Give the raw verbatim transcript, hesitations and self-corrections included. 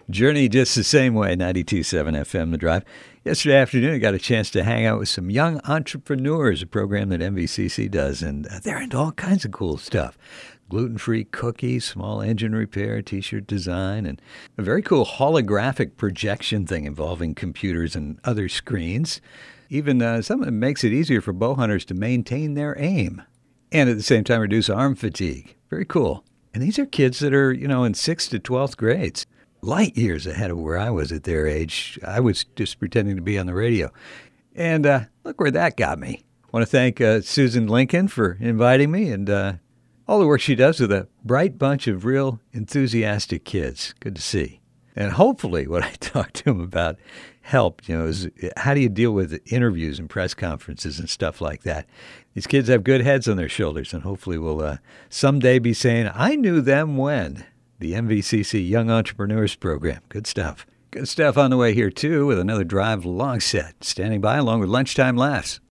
Journey just the same way, ninety-two point seven F M, The Drive. Yesterday afternoon, I got a chance to hang out with some young entrepreneurs, a program that M V C C does, and they're into all kinds of cool stuff. Gluten-free cookies, small engine repair, T-shirt design, and a very cool holographic projection thing involving computers and other screens. Even uh, something that makes it easier for bow hunters to maintain their aim and at the same time reduce arm fatigue. Very cool. And these are kids that are, you know, in sixth to twelfth grades. Light years ahead of where I was at their age. I was just pretending to be on the radio. And uh, look where that got me. I want to thank uh, Susan Lincoln for inviting me and uh, all the work she does with a bright bunch of real enthusiastic kids. Good to see. And hopefully what I talked to them about helped, you know, is how do you deal with interviews and press conferences and stuff like that. These kids have good heads on their shoulders, and hopefully we'll uh, someday be saying, I knew them when. The M V C C Young Entrepreneurs Program. Good stuff. Good stuff on the way here, too, with another Drive long set. Standing by along with Lunchtime Laughs.